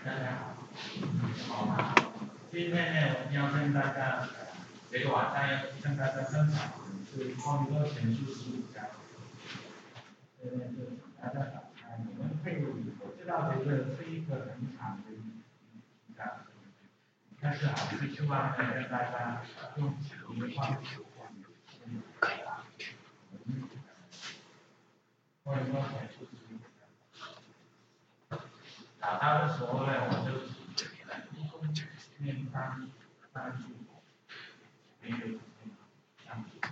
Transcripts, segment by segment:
大家好，好吗？今天呢，我们要跟大家，这个晚上要跟大家分享的是《哥林多前书》15章。就请大家打开你们配录里，我知道这个是一个很长的一章，但是还是希望跟大家用一个方式可以了。哥林多前书15章。找到的时候呢，我就念三句，没有三句。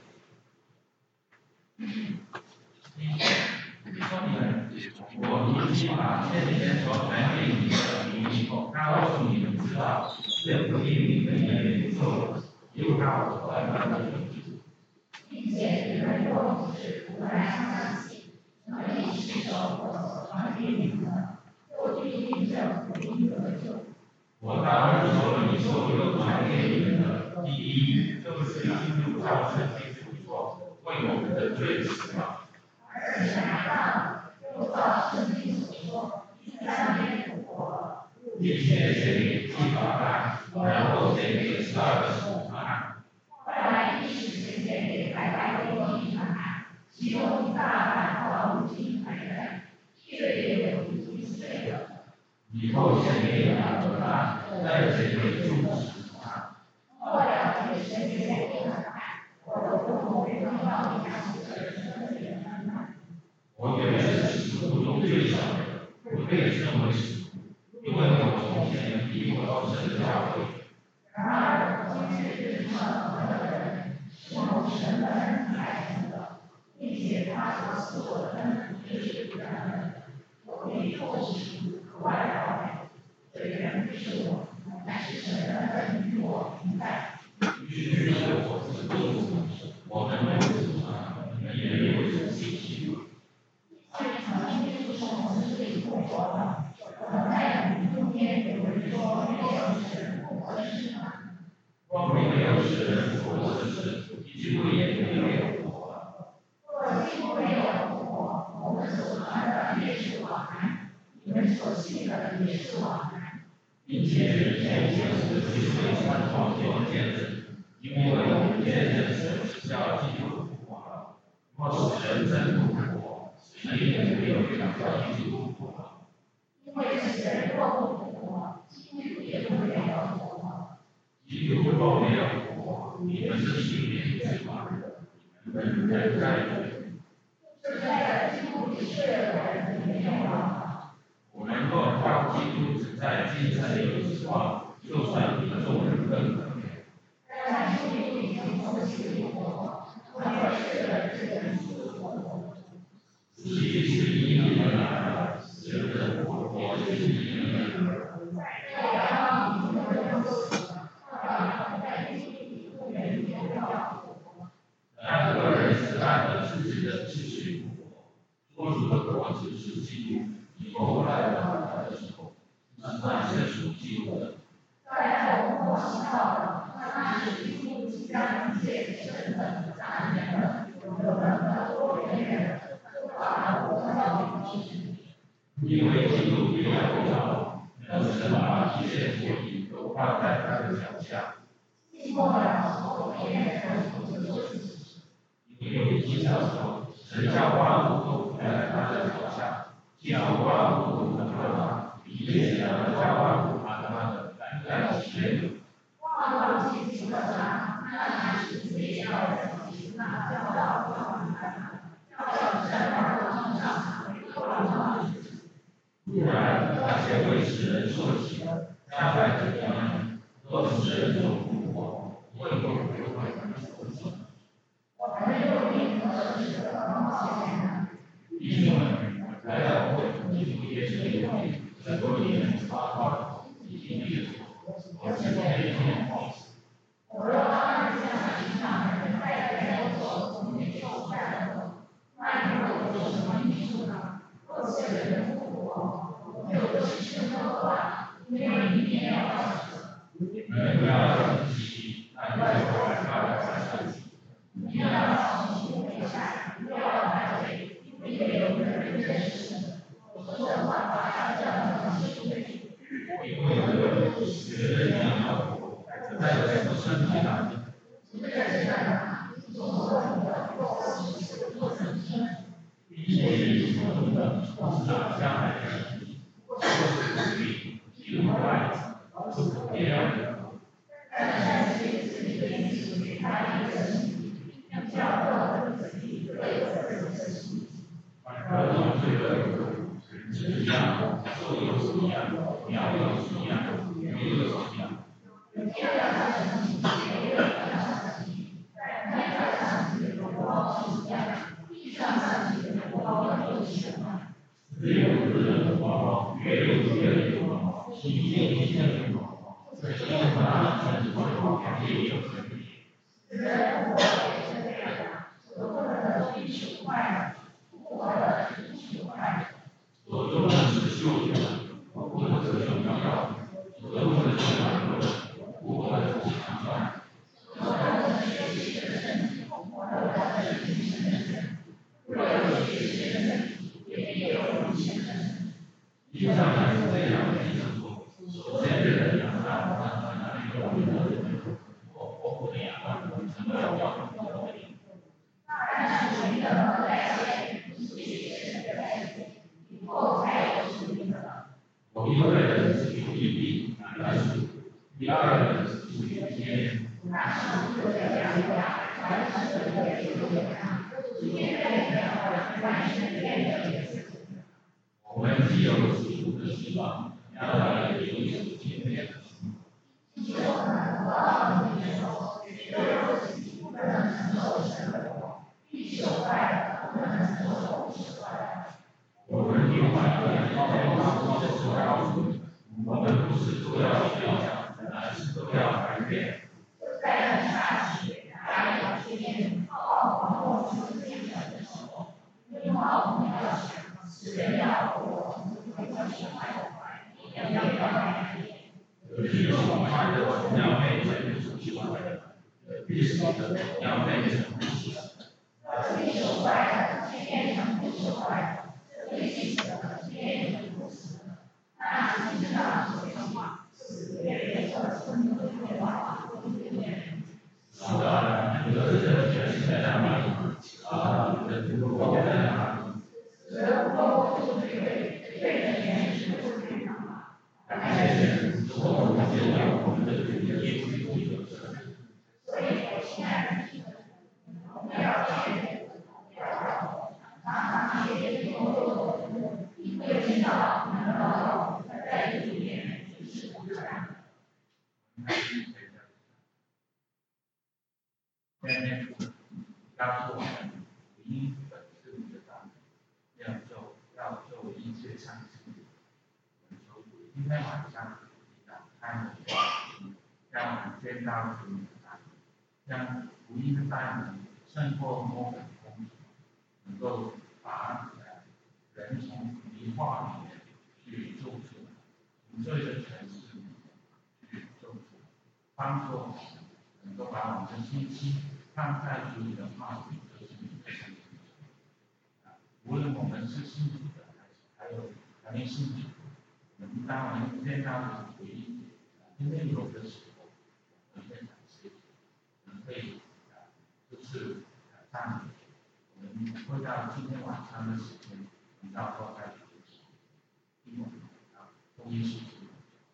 我如今把先前所传给你的名告诉你们知道，这福音你们也做了，又告诉我们，并且你们若是不来相信，能力是受我所传给你们的，就必定这福音得救。我当日所领受又传给你们的，第一就是基督照圣经所说，为我们的罪死了。而且来到又照圣经所说，第三天复活了，并且写给祭法案，然后写给12个使徒案，后来一时写给海外各地传案，其中一大半到如今还在，却也有已经碎了。以后写给雅各案，再写给众使徒案，末了也写给我们案，我的不同为道理上的人们。我原是使徒中最小的，不配称为使徒，因为我从前逼迫到神的教会。然而我今日对他们的人，是蒙神的恩才成的，并且他所赐我的恩是不然的。我必做使徒，格外高美，这原不是我，乃是神的恩与我同在。于是我自主，我们的主啊，你们也有此信心。既曾接触从死里复活的，怎么在你们中间有人说没有使人复活的事呢？若没有使人复活的事，基督也没有复活。若基督没有复活，我们所传的也是枉然，你们所信的也是枉然，并且你们坚持基督为传统做见证，因为我们见证是叫基督复活了。若使人真不复活，谁也没有想叫基督复活。因为使人若不复活，基督也不能复活。基督若没有复活，你们是信也是枉的，你们仍在罪。是在基督里睡了的人没有办法。我们若靠基督只在今生有指望，就算比众人更可怜。但基督已经从死里复活，他在世的之人复活。死既是因你们来的，死人复活也是因你们而来。在亚当里你们都死了，他在基督里不能也要复活。但个人是按着自己的秩序复活，做主的果子是基督，以后来到他的时候，是那些属基督的。在我默想到的，那是基督将一切神的、赞美的、有的、多元的，都把我们到底是。因为基督必要回到，能神把一切国体都放在他的脚下。寂寞了后天的不就是死。因为经上说，神叫万物都伏在他的脚下，叫万物都服他，并且叫万物把他的在其内。万物既服了他，那是最叫人喜那叫到万物叫神而往上为万物。不然，那些为使人受洗的，将来怎样？若是人所复活，为我们受洗。我们又因何使得冒险呢？弟兄们，来到我基督耶稣里面，很多你们发话已经列出，我今天也冒死。我若当日像平常人在人所从没受战斗，那又有什么益处呢？若是人复活，我就只是说话，因为一定要死。你们不要生气，难怪我来到这里。你们要行行为善，不要犯罪，因为有人认识神。我说这话好像叫你们是对。我将来的就是鼓励另外别人。合同这个是一样，所有是一样，鸟又是一样，鱼又是一样。只有是越有越有，体验越有，这是它才是也有分别。所用的是秀的，我的是用药，所用的是哪个？我的是强壮。以上呢是这样的一个做，首先这个养大，我不养大，怎么样教？我一个人是属于地，第二个人是属于天。我们既有属的希望，然后也有属天的希望。我们另外一个就是告诉你，我们不是都要学校，而是都要改变。必须快乐，要被人所喜欢，必须要被人所喜欢。是的，有的人全是在那里，我觉得。告诉我们，福音本是你的道，要做一切相信。今天晚上打开的让我们见到主你的大能，让福音的大能胜过魔鬼的攻击，能够把人从迷惑里面去救出来，从这个城市里面去救出来，帮助我们能够把我们的信心放在主你的话语，就是你的信心。无论我们是信主的，还没信主，当我们见到主义内容的时候，我们会感谢，我们会就是赞美，我们会到今天晚上的时间，我们要坐在主的时候，听我们奉耶稣基督。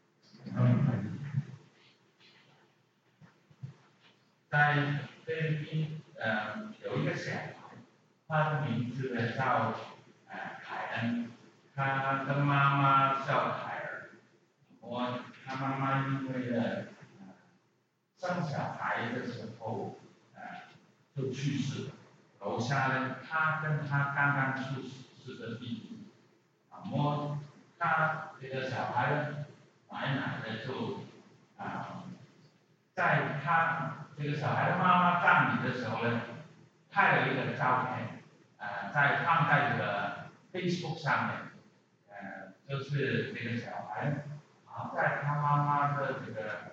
在菲律宾，有一个小孩，他的名字呢叫凯恩，他的妈妈叫凯尔，他妈妈因为生小孩的时候就去世了，留下了他跟他刚刚出世的弟弟，他这个小孩奶奶呢就在他这个小孩的妈妈葬礼的时候呢，拍了一个照片，放在这个 Facebook 上面，就是这个小孩，在他妈妈的这个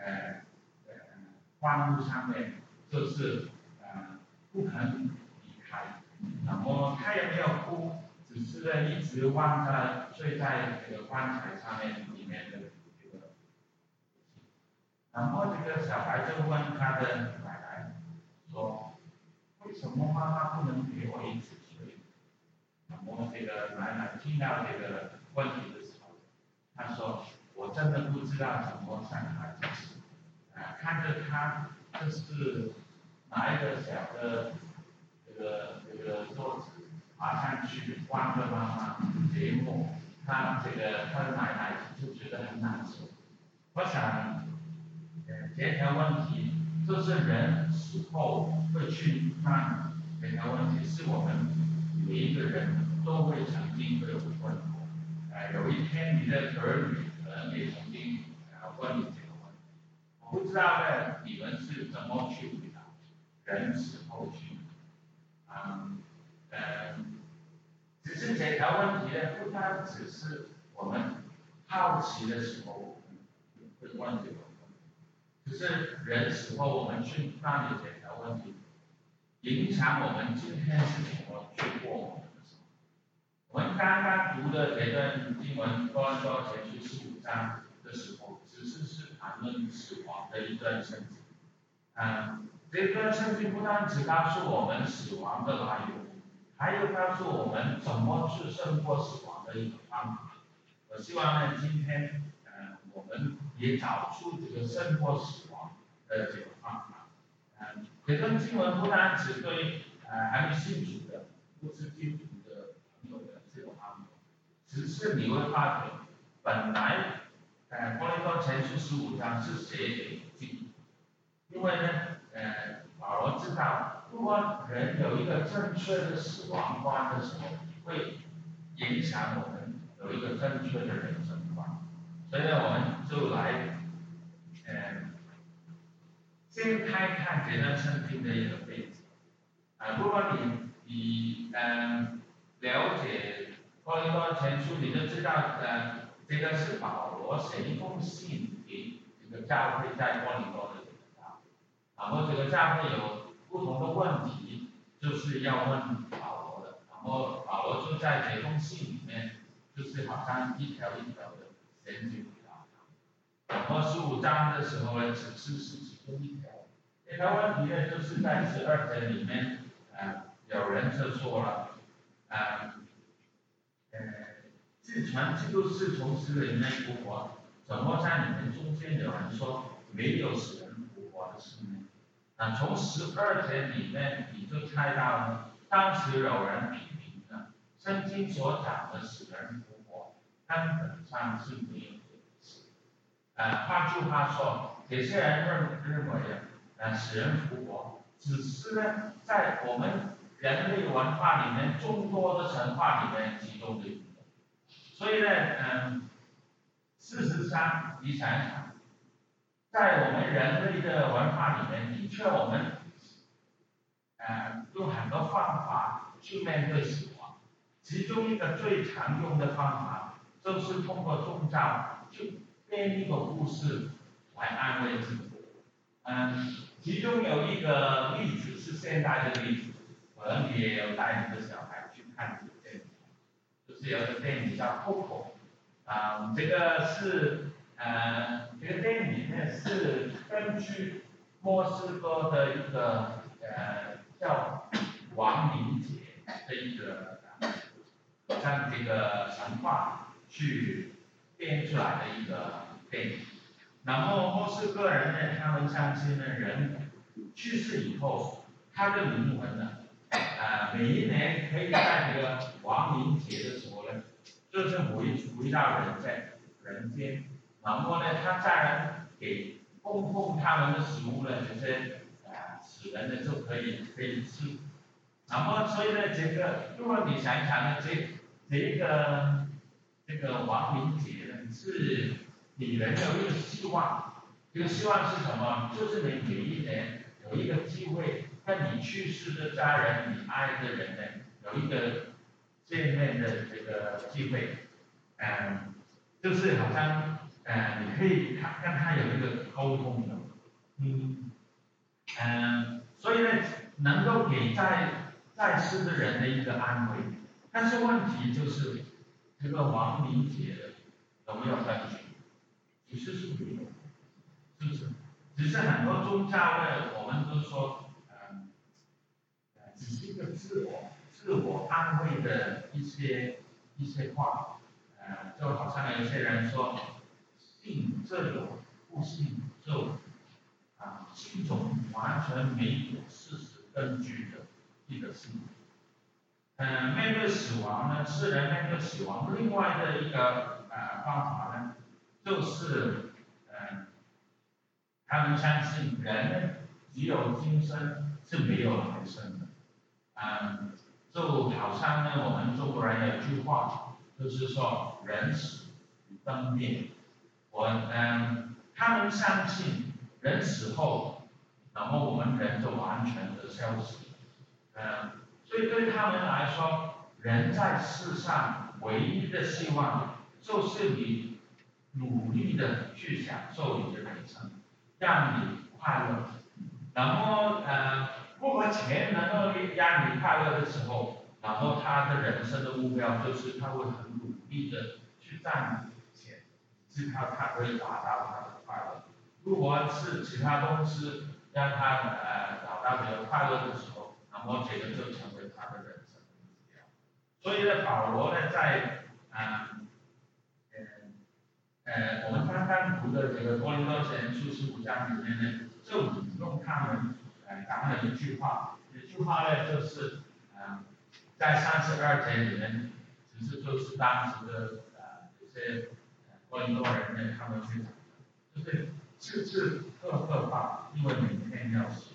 棺木上面，就是不肯离开，他也没有哭，只是呢一直睡在这个棺材上面里面的这个。然后这个小孩就问他的奶奶说：“为什么妈妈不能给我一起睡？” 然后这个奶奶听到这个问题的时候，她说：“我真的不知道怎么向他解释。看着他这是拿一个小的这个桌子爬上去望着妈妈节目，他的奶奶就觉得很难受。我想，这条问题就是人死后会去看这条问题，是我们每一个人都会曾经会有问过。有一天你的儿女可能也曾经问你这个问题，我不知道呢你们是怎么去回答人死后去，嗯只是这条问题呢，不单只是我们好奇的时候会问这个问题，只是人死后我们去办理这条问题，影响我们今天是怎么去过我们的生活。我们刚刚读的这段经文《哥林多前书》15章的时候，只是谈论死亡的一段圣经。这段圣经不单只告诉我们死亡的来源，还有告诉我们怎么去胜过死亡的一个方法。我希望呢，今天我们也找出这个胜过死亡的这个方法。这段经文不单只对还没信主的、不是基督徒的朋友的这种安慰，只是你会发觉，本来哥林多前书15章是写给基督徒，因为呢，保罗知道，如果人有一个正确的死亡观的时候，会影响我们有一个正确的人生观。所以呢，我们就来，先看看这段圣经的一个背景。如果你了解哥林多前书，你就知道，这个是保罗写一封信给这个教会在哥林多的这个教会，然后这个教会有不同的问题，就是要问保罗的，然后保罗就在这封信里面，就是好像一条一条的衔接回答他。然后15章的时候呢，只是其中一条。这条问题呢，就是在12节里面，有人就说了，自传基督是从死里面复活，怎么在你们中间有人说没有死人复活的事呢？从12节里面你就猜到了，当时有人批评了，圣经所讲的死人复活，根本上是没有这回事。换句话说，有些人认为死人复活只是呢，在我们人类文化里面众多的神话里面其中的一个。所以呢，事实上你想想，在我们人类的文化里面，的确我们用很多方法去面对死亡，其中一个最常用的方法就是通过宗教去编一个故事来安慰自己。其中有一个例子是现代的例子，可能你也有带你的小孩去看这个电影，就是有个电影叫《Coco》，这个电影里面是根据墨西哥的一个叫亡灵节的一个像这个神话去编出来的一个电影。然后墨西哥人呢，他们相信呢，人去世以后，他的灵魂呢，每一年可以在这个亡灵节的时候呢，就是回到人间，然后呢，他再给供奉他们的食物呢，这些死人呢就可以吃。然后所以呢，如果你想一想呢，这个亡灵节呢，是给人有一个希望。这个希望是什么？就是你每一年有一个机会跟你去世的家人、你爱的人呢，有一个见面的这个机会。就是好像你可以跟他有一个沟通的。所以呢，能够给在世的人的一个安慰。但是问题就是，这个亡灵节有没有根据？其实是没有，是不是？只是很多宗教呢，我们都说，只是一个自自我安慰的一些话，就好像有些人说，信这有，不信就是一种完全没有事实根据的一个信。面对死亡呢，世人面对死亡，另外的一个方法呢，就是他们相信人呢只有今生是没有来生的。就好像呢，我们中国人有句话，就是说人死如灯灭。他们相信人死后，然后我们人就完全的消失。所以对他们来说，人在世上唯一的希望，就是你努力的去享受你的人生，让你快乐。然后如果钱能够让你快乐的时候，然后他的人生的目标就是他会很努力的去赚钱，是他可以达到他的快乐。如果是其他公司让他找到这个快乐的时候，那么这个就成为他的人生的目标。所以呢，保罗呢在我们刚刚读的这个哥林多前书15章里面呢，就引用他们讲了一句话，这句话呢就是在32节里面，其实就是当时的这些哥林多人呢，他们去讲的，就是次次刻报，因为明天要死。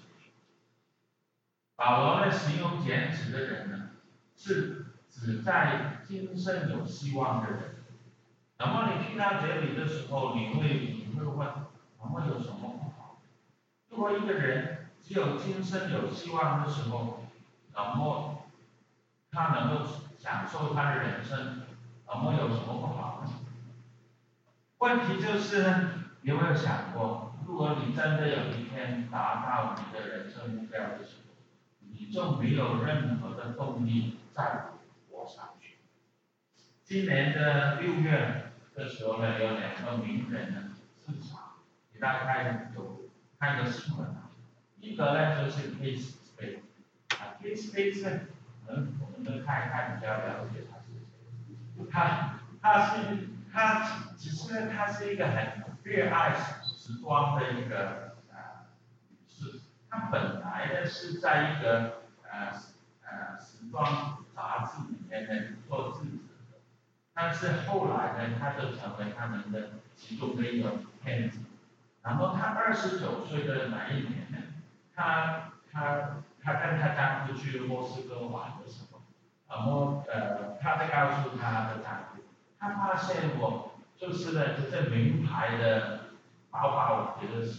保罗呢形容简直的人呢，是指在今生有希望的人。那么你听到这里的时候，你会问，那么有什么不好？如果一个人只有今生有希望的时候，那么他能够享受他的人生，那么有什么不好呢？问题就是呢，你有没有想过，如果你真的有一天达到你的人生目标的时候，你就没有任何的动力再活下去。今年的6月的时候呢，有2个名人呢自杀，你大概有看个新闻啊。一个呢就是 Kate Spade，Kate Spade 呢，可能我们的太太比较了解他是谁。他其实呢，他是一个很热爱时装的一个女士。她本来呢是在一个时装杂志里面呢做记者的，但是后来呢，她就成为他们的其中的一个骗子。然后她29岁的那一年呢，她跟她丈夫去莫斯科玩的时候，然后她在告诉她的丈夫，她发现就是呢，这些名牌的包包，这个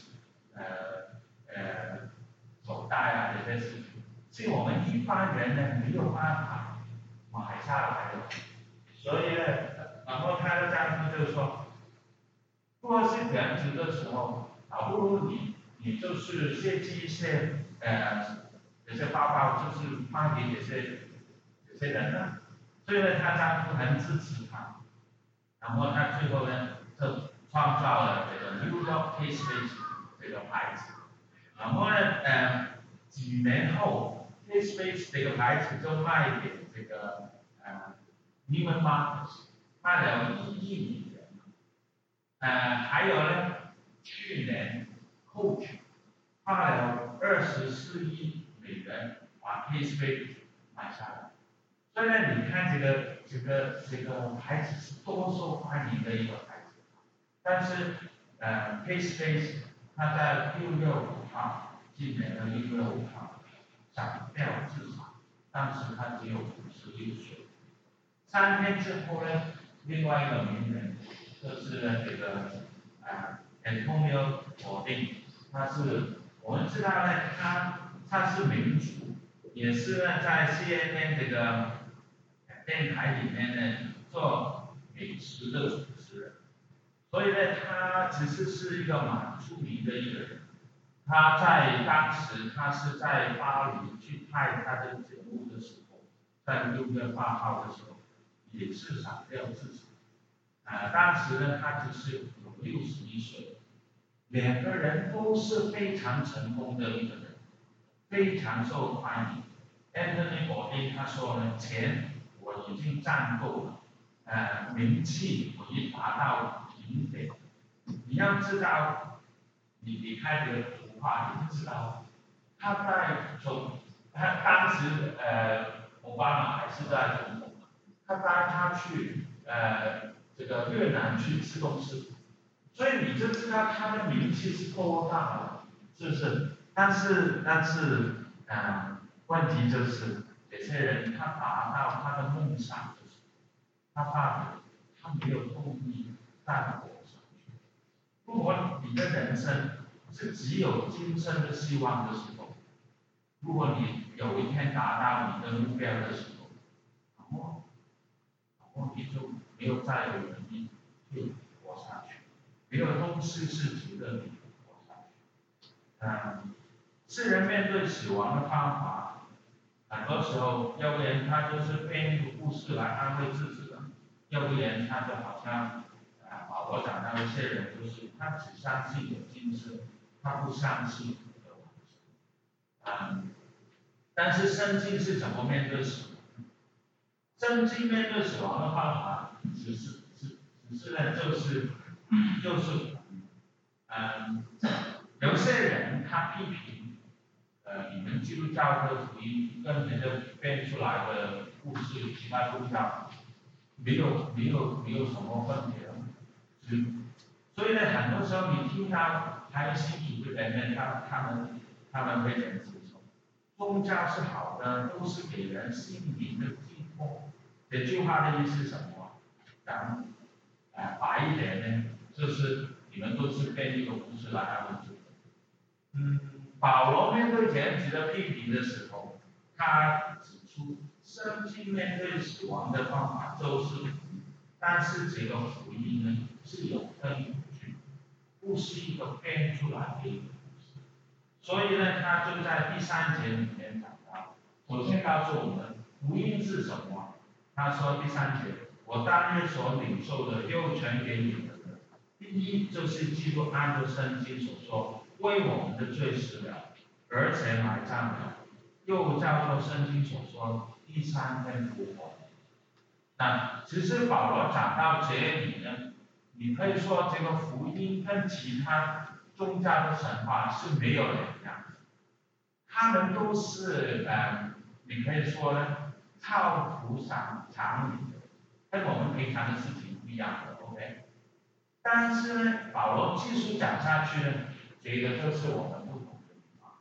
手袋啊这些事情，是我们一般人呢没有办法买下来的。所以呢，然后她的丈夫就说，如果是这样子的时候，倒不如你就是设计一些这些包包，就是卖给这些人呢。所以呢，她丈夫很支持她。然后他最后呢，就创造了这个 New York Kate Spade 这个牌子。然后呢，几年后 ，Kate Spade 这个牌子就卖给这个Neiman Marcus， 卖了1亿美元。还有呢，去年 Coach 花了24亿美元把 Kate Spade 买下来。所以呢，你看这个牌子是多受欢迎的一个牌子，但是Kate Spade 他在6月5号，今年的6月5号上吊自杀，当时他只有56岁。3天之后呢，另外一个名人就是这个Antonio Bourdain， 我们知道呢，他是民主，也是呢在 CNN 这个电台里面呢做美食的主持人，所以呢，他其实是一个蛮出名的一个人。他在当时他是在巴黎去拍他的节目的时候，在6月8号的时候，也是上吊自杀。当时呢，他只是有61岁，两个人都是非常成功的一个人，非常受欢迎。 Anthony Bourdain 他说呢，钱我已经赚够了，名气我已达到顶点。你要知道，你看这个图画，你就知道，他当时奥巴马还是在总统，他带他去这个越南去吃东西，所以你就知道他的名气是多大了，是不是？但是问题就是有些人他达到他的梦想的时候，他发觉他没有动力再活下去。如果你的人生是只有今生的希望的时候，如果你有一天达到你的目标的时候，你就没有再有能力去活下去，没有东西是值得你活下去。世人面对死亡的方法，很多时候，要不然他就是编一个故事来安慰自己的，要不然他就好像保罗讲到一些人，就是他只相信有今生，他不相信有往生。但是圣经是怎么面对死亡？圣经面对死亡的方法，只是呢，有些人他批评，你们基督教的福音跟人家编出来的故事，其他宗教没有什么分别的。所以呢，很多时候你听到还有信主的人呢，他们会这样子说，宗教是好的，都是给人心灵的寄托。这句话的意思是什么？讲白一点呢，就是你们都是编一个故事来安慰自己。保罗面对这样子的批评的时候，他指出，圣经面对死亡的方法就是，但是这个福音呢是有根有据，不是一个编出来的一个故事。所以呢，他就在第3节里面讲到，首先告诉我们福音是什么。他说第3节，我当日所领受的又传给你们的，第一就是基督按照圣经所说，为我们的罪死了，而且埋葬了，又照着圣经所说，第3天复活。那其实保罗讲到这里呢，你可以说这个福音跟其他宗教的神话是没有两样的，他们都是你可以说呢，超乎常理的，跟我们平常的事情不一样的 ，OK。但是呢，保罗继续讲下去呢，这个就是我们不同的地方。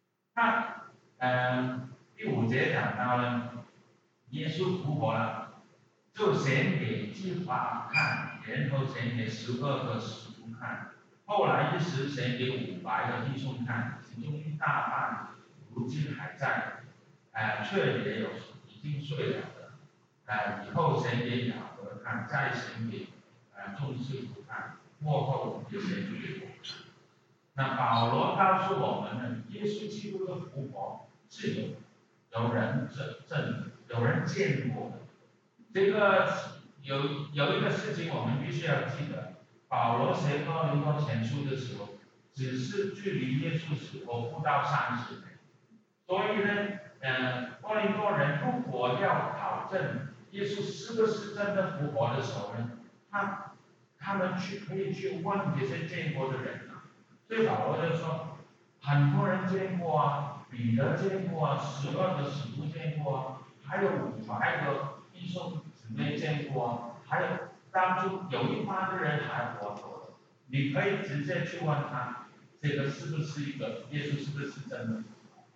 那第5节讲到呢，耶稣复活了，就显给祭法看，然后显给12个使徒看，后来一时显给500个弟兄看，其中一大半如今还在，却也有已经睡了的，以后显给雅各看，再显给众使徒看，幕后也显给我。那保罗告诉我们呢，耶稣基督的复活是有人有人见过的。这个有一个事情我们必须要记得，保罗写哥林多前书的时候，只是距离耶稣死后不到30年，所以呢，哥林多人如果要考证耶稣是不是真的复活的时候呢，他们可以去问这些见过的人啊。所以保罗就说，很多人见过啊，彼得见过啊，12个使徒见过啊，还有500个弟兄姊妹见过啊，还有当中有一半的人还活着的，你可以直接去问他，这个是不是一个耶稣是不是真的？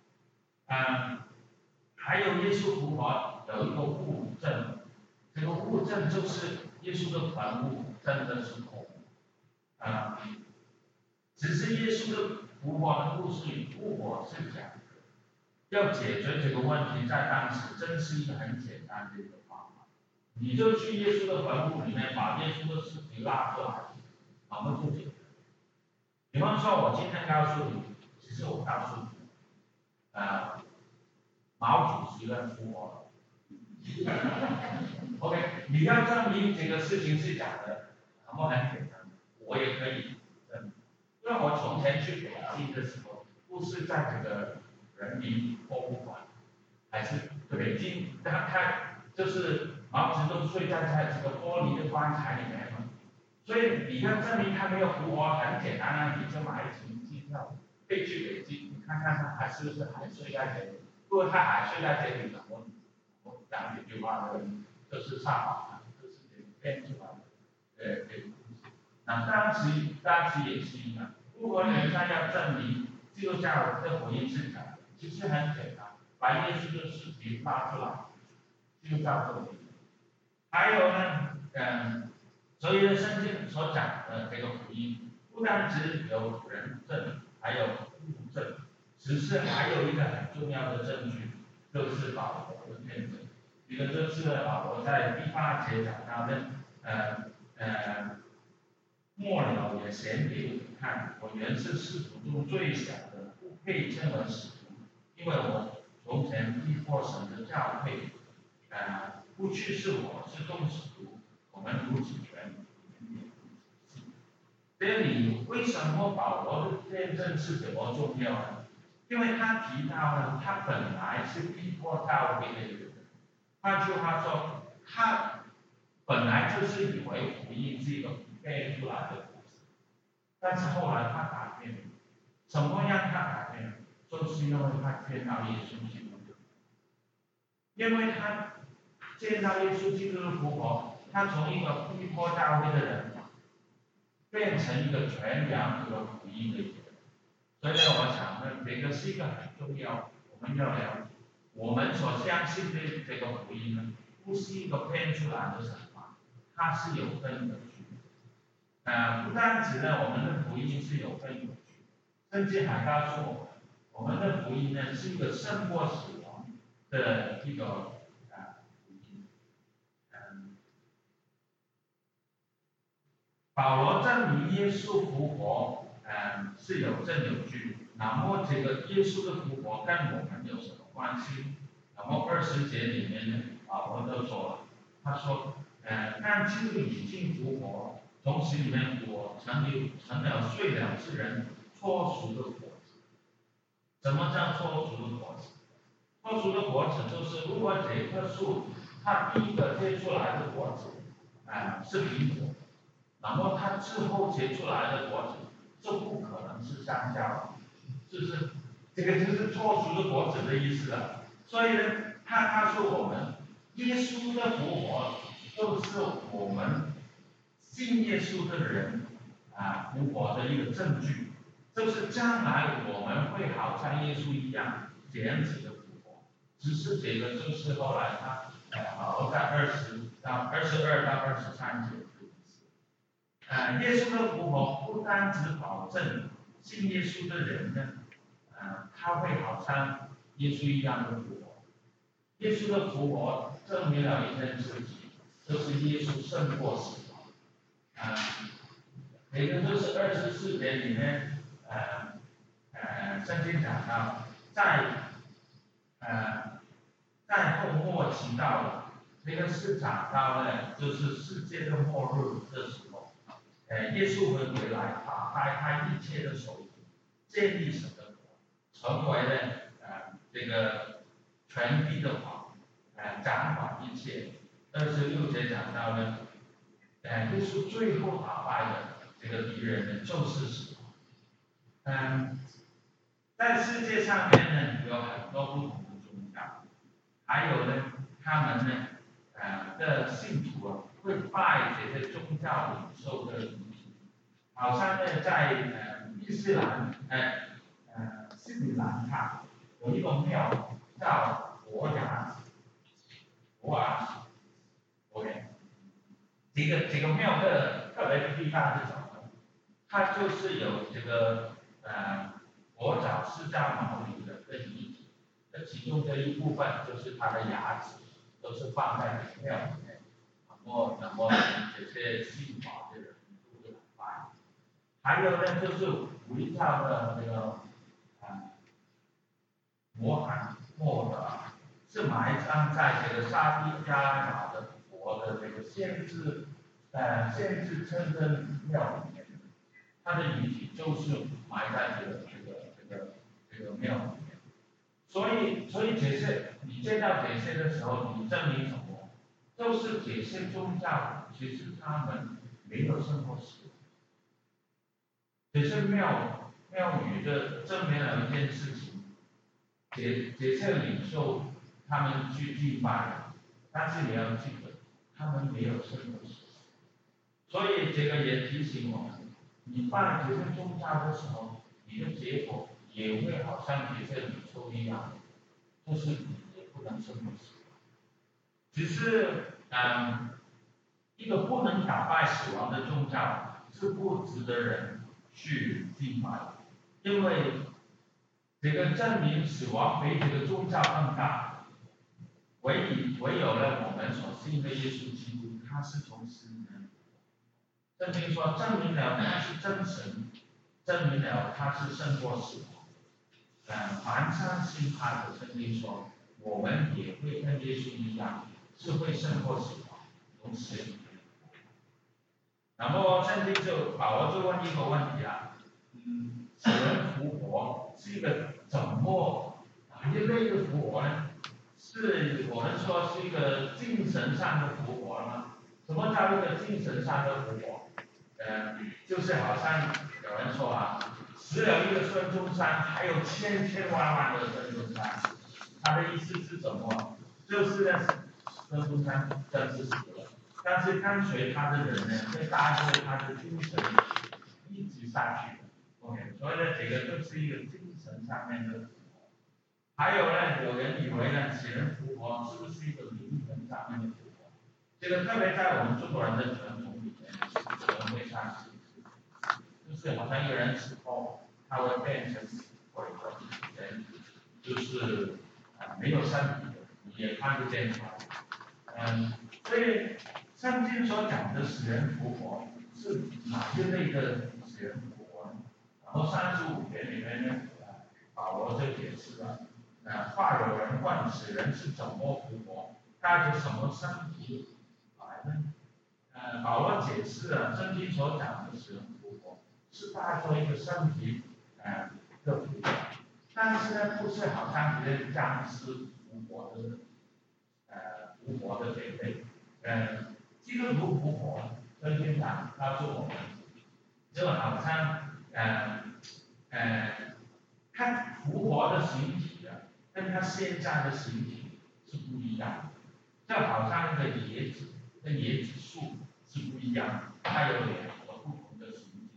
还有耶稣复活有一个物证，这个物证就是耶稣的坟墓真的是空，只是耶稣的复活的故事里，复活是讲的，要解决这个问题，在当时真是一个很简单的一个方法，你就去耶稣的坟墓里面把耶稣的尸体拉出来，我们就解决。比方说，我今天告诉你，其实我告诉你，毛主席呢复活了。OK， 你要证明这个事情是假的，很简单，我也可以证明。因为我从前去北京的时候，不是在这个人民博物馆， 还是对不对？他就是毛子都睡在这个玻璃的棺材里面嘛。所以你要证明他没有复活，很简单啊，你就买一张机票飞去北京，你看看他是不是还睡在这里。如果他还睡在这里的，我讲几句话呢，就是撒谎啊，就是编出来的，那当时也是一样，如果人家要证明基督教的福音是假的，其实很简单，把耶稣的事情拉出来，基督教的福音。还有呢，所以呢，圣经所讲的这个福音，不单只有人证，还有物证，只是还有一个很重要的证据，就是保罗的见证。一个就是保罗在第8节讲到的，末了也显给你看，我原是使徒中最小的，不配称为使徒，因为我从前逼迫神的教会，不去是我，是众使徒，我们如此权。这里为什么保罗的见证是怎么重要呢？因为他提到呢，他本来是逼迫教会的一个人，换句话说，他本来就是以为福音是一个背出来的故事，但是后来他改变了。什么让他改变了？就是因为他见到耶稣基督，因为他见到耶稣基督的复活，他从一个逼迫教会的人，变成一个传扬这个福音的人。所以呢，我想呢，这个是一个很重要，我们要了解，我们所相信的这个福音呢，不是一个编出来的神话，它是有根有据。不单指呢，我们的福音是有根有据，甚至还告诉我们的福音呢是一个胜过死亡的一个福音。保罗证明耶稣复活，是有证有据。那么这个耶稣的复活跟我们有什么关系？那么20节里面呢，保罗就说了，他说，但基督已经复活，从死里面复活，成了睡了之人脱熟的果子。什么叫脱熟的果子？脱熟的果子就是，如果这棵树它第一个结出来的果子，是苹果，那么它之后结出来的果子就不可能是香蕉了，是不是？这个就是脱熟的果子的意思了。所以呢，他说我们耶稣的复活，就是我们信耶稣的人复活的一个证据，就是将来我们会好像耶稣一样这样子的复活。只是这个就是后来他保罗在22到23节。耶稣的复活不单只保证信耶稣的人呢，他会好像耶稣一样的复活。耶稣的复活证明了一件事情，就是耶稣胜过死亡。这个就是24节里面，圣经讲到，在后末期到了，这个是讲到呢，就是世界的末日的时候。耶稣会回来，打开他一切的手，建立神的国，成为呢这个全地的王，掌管一切。26节讲到呢，耶稣最后打败的这个敌人呢，就是死亡。在世界上面呢，有很多不同的宗教，还有呢，他们呢，的信徒会拜这些宗教领袖的遗体。好像呢，在伊斯兰斯里兰卡有一个庙叫佛牙，OK，这个庙的特别的地方是什么呢？它就是有这个佛爪释迦牟尼的遗体，那其中的一部分就是他的牙齿，都是放在这个庙里面，那么这些信法的人都会来拜。还有呢，就是回教的这个摩罕默德是埋葬在这个沙地加岛的佛的这个限制称真庙里面，他的遗体就是埋在这个庙里面。 所以解释你见到这些的时候，你证明什么？就是这些宗教其实他们没有生活习惯，这些庙宇的证明了一件事情，这些领袖他们去敬拜，但是你要记得，他们没有生活习惯，所以这个也提醒我们，你拜这些宗教的时候，你的结果也会好像这些领袖一样，就是你也不能生活习惯。只是一个不能打败死亡的宗教是不值得人去敬拜的，因为这个证明死亡比这个宗教更大。唯有了我们所信的耶稣基督，他是从死里面证明说，证明了他是真神，证明了他是胜过死亡。凡相信他的，圣经说，我们也会跟耶稣一样，是会胜过死亡，从死里面。那么圣经保罗就问一个问题啊，死人复活是一个怎么哪一类的复活呢？是我们说是一个精神上的复活吗？什么叫一个精神上的复活？就是好像有人说啊，死了一个孙中山，还有千千万万的孙中山。他的意思是什么？就是呢，孙中山真是死了，但是跟随他的人呢，会带着他的精神一直下去的。OK， 所以呢，这个就是一个精神上面的。还有呢，有人以为呢，死人复活是不是一个灵魂上面的复活？这个特别在我们中国人的传统里面，我们会相信，就是好像一个人死后，他会变成鬼的人，就是没有身体的，你也看不见他。所以圣经所讲的死人复活是哪一类的死人复活呢？然后35节里面呢，保罗就解释了。话有人问死人是怎么复活，带着什么身体来呢？保罗解释了圣经所讲的死人复活是带着一个身体的复活，但是呢，不是好像这些僵尸复活的复活的这类。基督徒复活，圣经上告诉我们，就好像他复活的形体啊，跟他现在的形体是不一样的，就好像一个椰子跟椰子树是不一样的，它有2个不同的形体。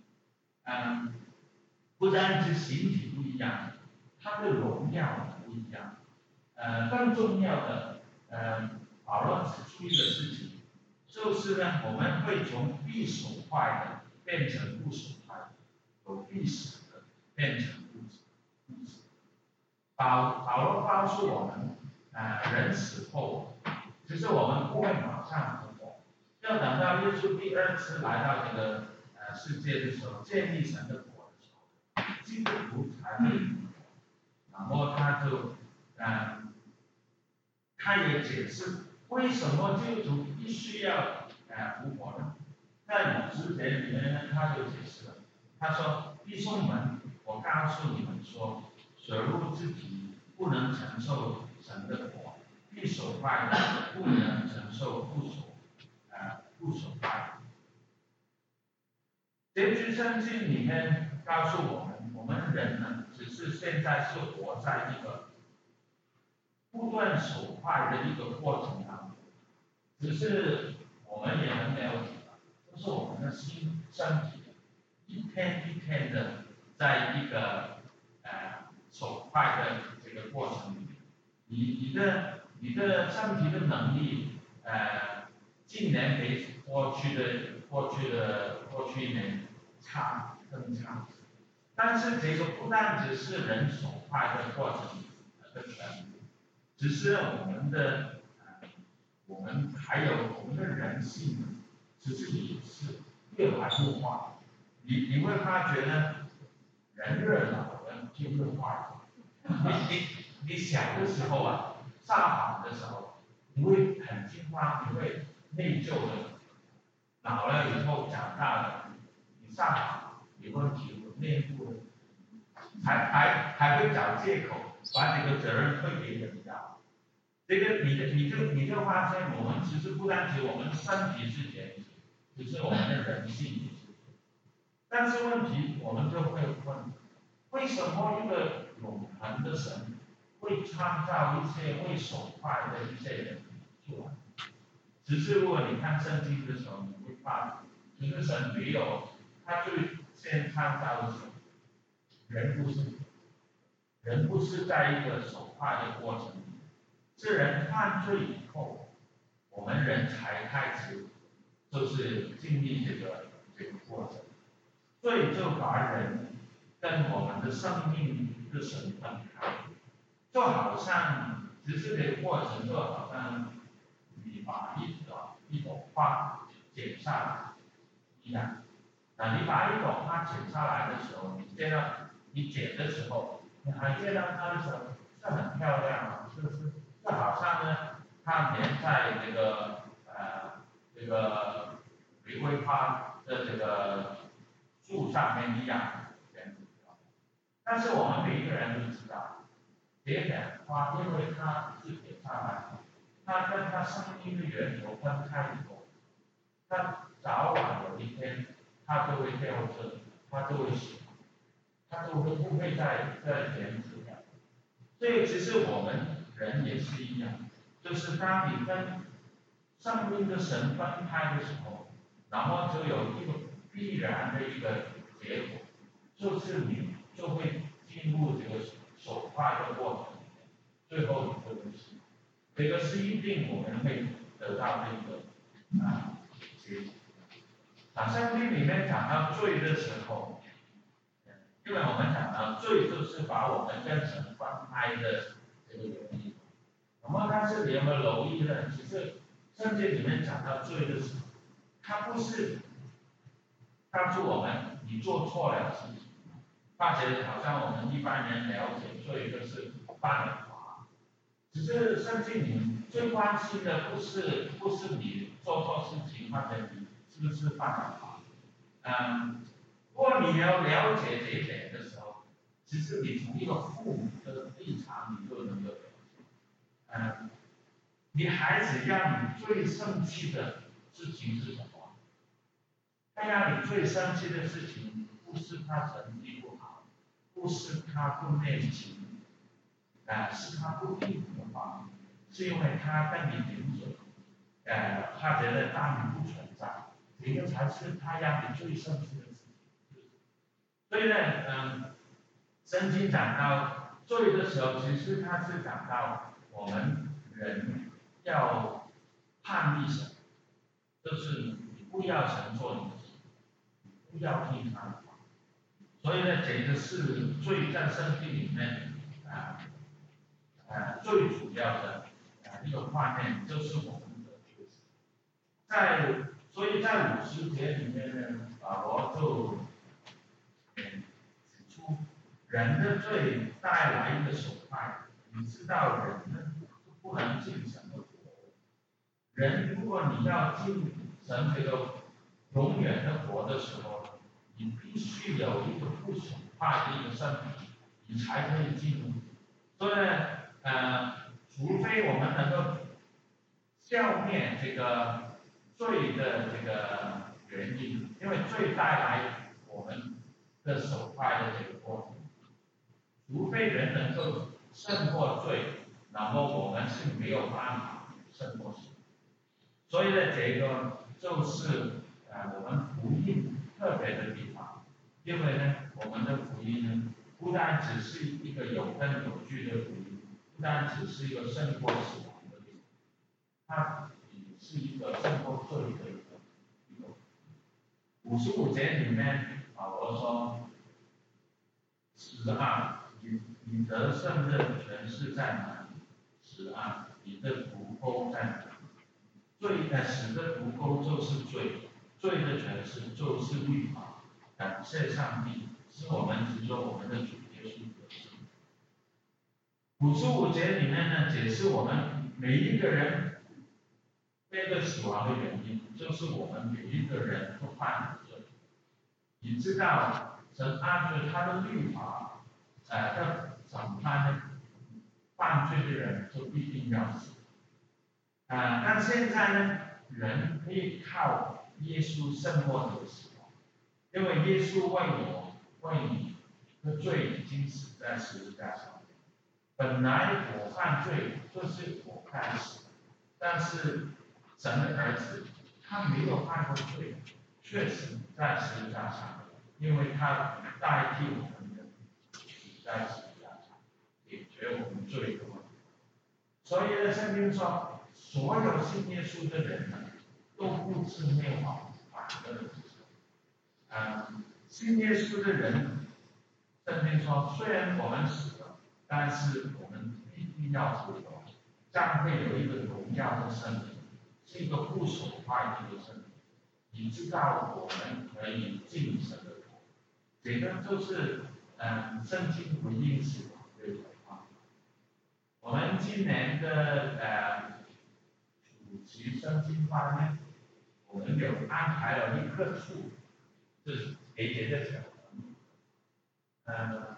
不单是形体不一样，它的荣耀不一样。更重要的，保罗指出一个事情，就是呢，我们会从必朽坏的变成不朽坏的，由必死的变成不死。保罗告诉我们，人死后，其实我们不会马上复活，要等到耶稣第2次来到这个世界的时候，建立神的国的时候，基督徒才会复活。然后他也解释为什么基督徒必须要复活呢？在50节里面呢，他就解释了，他说：“弟兄们，我告诉你们说，舍入自己不能承受神的国，必朽坏的不能承受不朽坏。”这句圣经里面告诉我们，我们人呢，只是现在是活在一个不断朽坏的一个过程当中，只是我们也很了解，就是我们的身体一天一天的在一个朽坏的这个过程里面，你的身体的能力近年比过去一年更差，但是这个不单只是人朽坏的过程的全部，只是我们还有我们的人性，其实也是越来越坏。你会发觉呢，人越老了就越坏。你小的时候啊，上访的时候，你会很惊慌，你会内疚的。老了以后长大了，你上访有问题，我内部还会找借口， 把这个责任推给人家。这个你就发现，我们其实不单指我们身体是简直，只是我们的人性也是。但是问题我们就会问，为什么一个永恒的神会创造一些会损坏的一些人出来？只是如果你看圣经的时候，你会发现，其实神没有，他最先创造的时候，人不是在一个损坏的过程里，是人犯罪以后，我们人才开始就是经历这个过程，罪就把人跟我们的生命的神分开，就好像只是这个过程，就好像你把一朵花剪下来一样。那你把一朵花剪下来的时候，你剪的时候，你还见到它的时候是很漂亮啊，是不是？就好像呢，它粘在这个玫瑰花的这个树上面一样，这样子。但是我们每一个人都知道，节点花因为它是剪下来的，它跟它生命的源头分开以后，它早晚有一天它都会掉色，它都会死，它都会不会再剪纸的。所以其实我们人也是一样，就是当你跟上面的神分开的时候，然后就有一个必然的一个结果，就是你就会进入这个手坏的过程里面，最后你就会死。这个是一定我们会得到这个结果。圣经里面讲到罪的时候，因为我们讲到罪就是把我们跟神分开的这个原因。那么但是你有没有留意呢？其实圣经里面讲到罪的时候，它不是告诉我们你做错了事情，况且好像我们一般人了解罪就是犯了法。只是圣经里最关心的不是你做错事情，或者你是不是犯了法。如果你要了解这一点的时候，其实你从一个父母的立场，你就能够了解。你孩子让你最生气的事情是什么？他让你最生气的事情，不是他成绩不好，不是他不练琴，是他不听你的话，是因为他跟你顶嘴，他觉得当你不存在，这个才是他让你最生气的事情。所以呢，圣经讲到罪的时候，其实他是讲到我们人要叛逆神，就是你不要神做你的事，不要听他的话。所以呢，这个是罪在圣经里面最主要的一个观念，就是我们的罪。所以在50节里面呢，保罗就指出人的罪带来的损害，你知道人呢不能进神的国。人如果你要进神这个永远的国的时候，你必须有一个不损坏的一个身体，你才可以进入。所以呢，除非我们能够消灭这个罪的这个原因，因为罪带来我们的损坏的这个过程。除非人能够胜过罪，然后我们是没有办法胜过神。所以呢，这个就是我们福音特别的地方，因为呢，我们的福音呢，不单只是一个有根有据的福音，不单只是一个胜过死亡的福音，它也是一个胜过罪的一个。55节里面保罗说：“12，你得胜的权势在哪里？12，你的毒钩在哪里？”死的毒钩就是罪，罪的权势就是律法。感谢上帝，使我们只有我们的主耶稣得胜。55节里面呢，解释我们每一个人面对死亡的原因，就是我们每一个人都犯了罪。你知道，神按照他的律法，的审判呢， 犯罪的人就必定要死。但现在呢，人可以靠耶稣胜过这个死亡，因为耶稣为你的罪已经死在十字架上。本来我犯罪就是我该死，但是神的儿子他没有犯过罪，却死在十字架上，因为他代替我们的死在十字架上，解决我们罪的问题。所以呢，圣经说，所有信耶稣的人呢，都不至灭亡，反而得救。信耶稣的人，圣经说，虽然我们死了，但是我们必定要复活，将会有一个荣耀的生命，是一个不朽坏的生命。你知道我们可以进神的国，这个就是圣经回应死亡的方法。我们今年的主题圣经方面，我们有安排了一棵树，是给这个小朋友，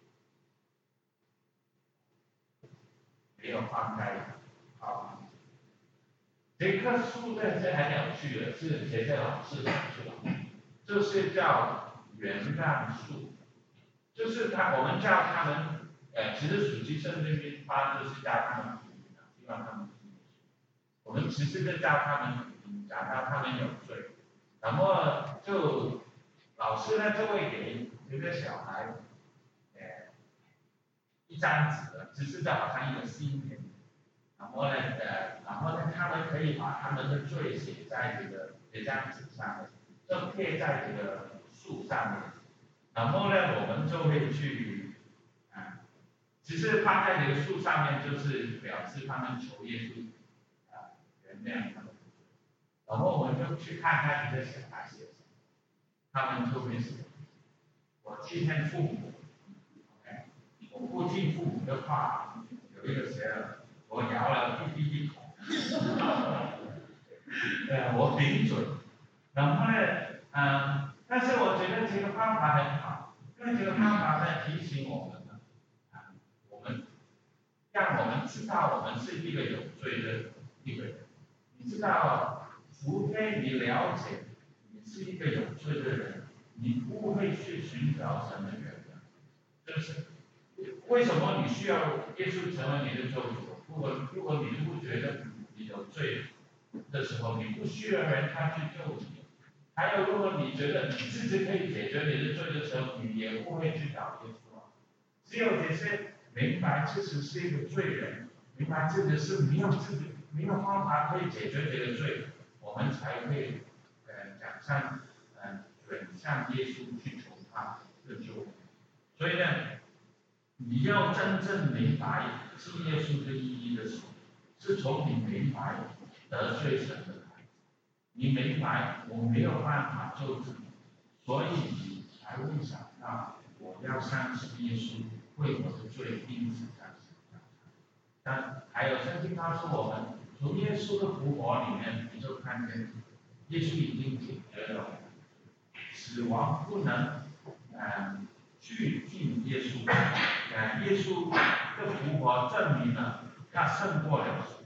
没有放在好。这棵树呢是很有趣的，是学校老师讲出来，就是叫原谅树，就是我们叫他们，其实属鸡圣经一般就是叫他们希望他们听。我们其实就叫他们讲到他们有罪，然后就老师呢就会给这个小孩，一张纸，只是就好像一个心点。然后呢，他们可以把他们的罪写在这张纸上面，就贴在这个树上面。然后呢，我们就会去，其实放在这个树上面，就是表示他们求耶稣原谅他们。然后我们就去看看这个小孩写什么，他们就会写：我纪念父母，我不听父母的话。有一个写了。我摇了弟弟一口，我顶嘴，然后呢，但是我觉得这个方法很好，因为这个方法在提醒我们呢，让我们知道我们是一个有罪的一个人。你知道，除非你了解你是一个有罪的人，你不会去寻找神的原谅。就是为什么你需要耶稣成为你的救主？如果你不觉得你有罪的时候，你不需要人他去救你。还有，如果你觉得你自己可以解决你的罪的时候，你也不会去找耶稣。只有这些明白自己是一个罪人，明白自己是没有方法可以解决这个罪，我们才会转向耶稣去求他的救恩。所以呢，你要真正明白信耶稣的意义的时候，是从你明白得罪神的孩子，你明白我没有办法救自己，所以你才会想到我要相信耶稣为我的罪钉死在十字架上。但还有圣经告诉我们，从耶稣的复活里面，你就看见耶稣已经解决了死亡不能去进耶稣。耶稣的复活证明了他胜过了死。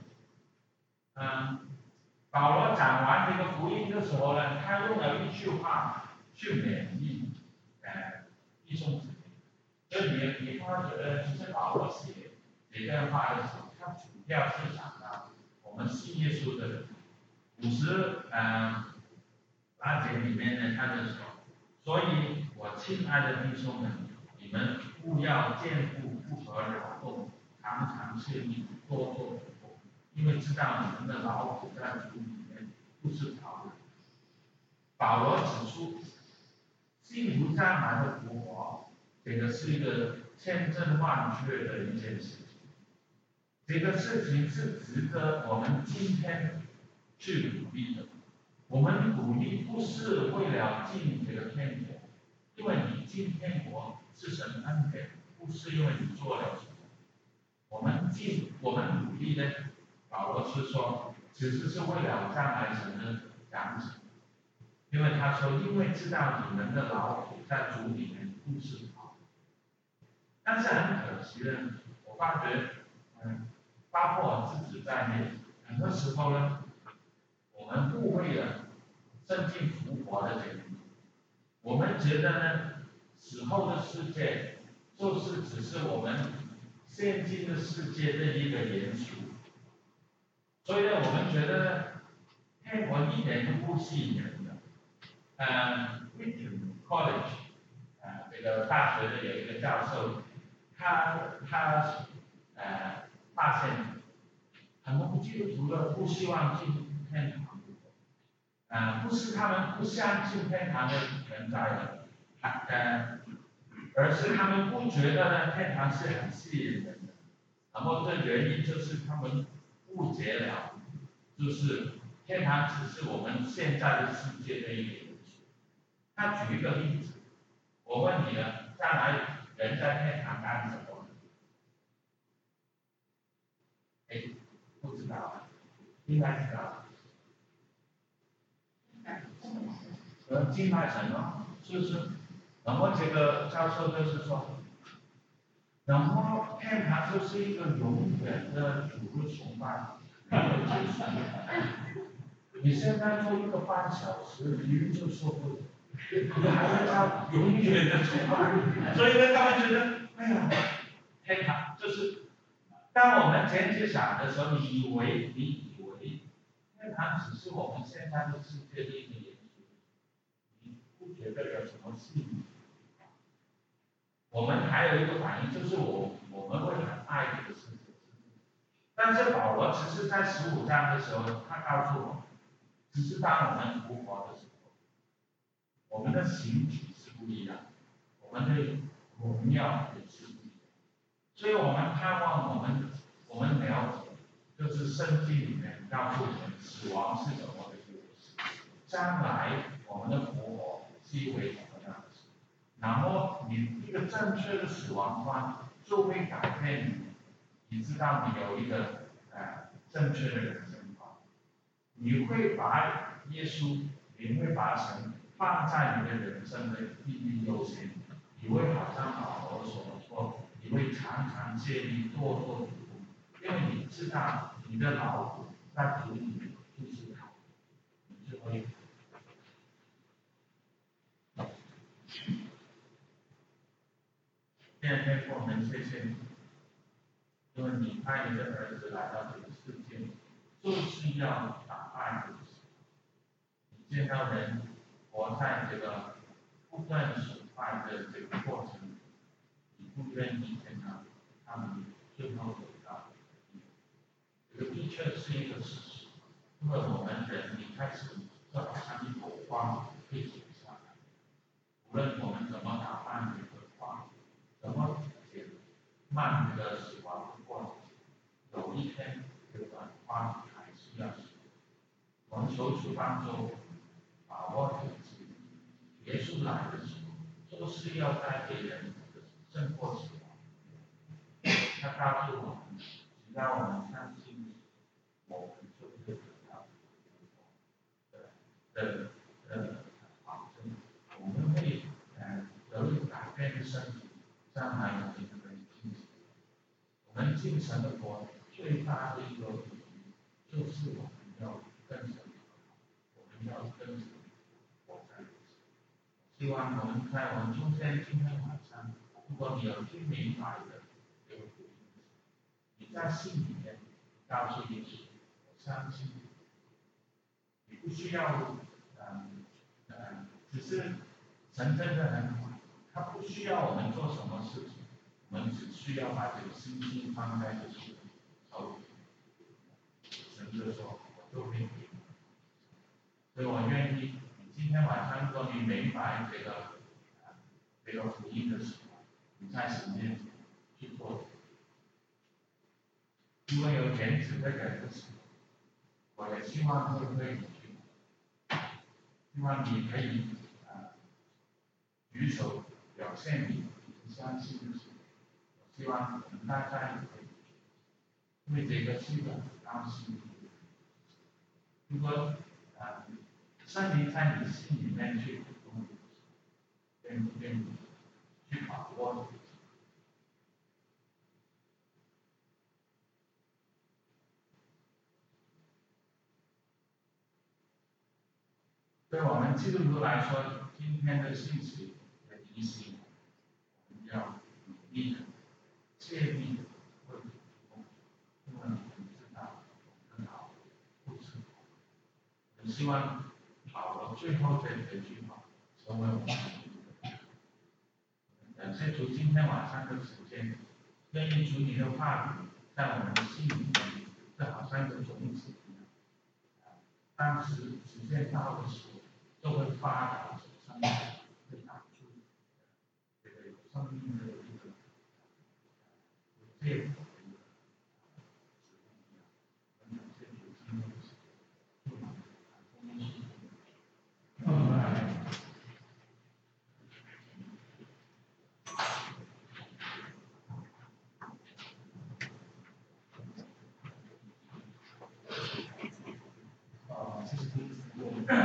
保罗讲完这个福音的时候呢，他用了一句话去勉励弟兄姊妹。所以你发觉其实保罗写这段话的时候，他主要是讲到我们信耶稣的人。58节里面呢，他就说：所以我亲爱的弟兄们，你们不要见步不可扰动，常常谢意，多做工作，因为知道你们的劳苦在主里面不是徒然。保罗指出，信徒将来的复活，这个是一个千真万确的一件事情。这个事情是值得我们今天去努力的。我们努力不是为了进这个天国，因为你进天国是神恩典，不是因为你做了什么。我们努力呢，保罗是说，其实是为了将来神的奖赏。因为他说，因为知道你们的劳苦在主里面不是好。但是很可惜的，我发觉包括我自己在内，很多时候呢，我们误会了圣经复活的真理。我们觉得呢，死后的世界就是只是我们现今的世界的一个延续。所以呢，我们觉得呢，天国一点都不吸引人的。Wheaton College 这个大学的有一个教授，他发现很多基督徒呢不希望进天堂，不是他们不相信天堂的存在的，而是他们不觉得呢天堂是很吸引人的。那么这原因就是他们误解了，就是天堂只是我们现在的世界的一个元素。他举一个例子，我问你呢，将来人在天堂干什么？哎，不知道，应该知道。敬拜神哦，是不是？那么这个教授就是说，那么天堂就是一个永远的主日崇拜，没有结束。你现在做一个半小时，你就受不了，你还要叫永远的崇拜，所以呢，他们觉得，哎呀，天堂就是，当我们前去想的时候，你以为天堂只是我们现在的世界的一个延续，你不觉得有什么吸引？我们还有一个反应就是我们会很爱这个世界，但是保罗其实在15章的时候，他告诉我们，只是当我们复活的时候，我们的形体是不一样，我们的荣耀也是不一样。所以我们盼望我们了解，就是圣经里面告诉我们死亡是怎么的一回事，将来我们的复活是一回什么样的事。那么你一个正确的死亡观就会改变你知道你有一个正确的人生观，你会把耶稣，你会把神放在你的人生的第一优先，你会好像保罗所说，你会常常建立多读，因为你知道你的老虎在土里面就是好，你就会。天天父，我们谢谢你，因为你派你的儿子来到这个世界，就是要打败这个世界。你见到人活在这个不断损坏的这个过程里，你不愿意见到他们最后走到这个的确是一个事实。因为我们人一开始就好像一朵花被剪下来，无论我们怎么打扮这个花，怎么剪慢的死亡的过程，有一天这个花还是要死。我们求主帮助把握这个机会，耶稣来的时候，就是要带给人胜过死亡。他告诉我们，只要我们相信，我们就会得到保证，我们会得以改变的身体，将来我们可以进行。我们进神的国最大的一个意义，就是我们要跟神我们要跟神活在一起。希望我们在我们中间今天晚上，如果你有听明白的这个福音，你在心里面告诉耶稣，我相信你不需要只是神真的很好，他不需要我们做什么事情，我们只需要把这个心心放在这个手里。神就说，我就会给你。所以我愿意，你今天晚上如果你明白这个福音的时候，你在神面前去做。如果有原子的人的时候，我也希望会你去，希望你可以举手表现你相信的事。我希望我们大家也可以，因为这个是很高兴。如果圣灵在你心里面去鼓动你，愿不愿意去把握？ 对我们基督徒来说，今天的信息也提醒我们要努力的、竭力的为主服务，因为我们知道更好不是。我希望保罗最后这句话成为我们的鼓励。感谢主今天晚上的时间，愿意主你的话语在我们的心里面，就好像一个种子一样。当时间到的时候，就会发芽生长，会长出这个有生命的一个有结果的一个植物一样。我们感谢主今天的时间，祝福我们谢谢。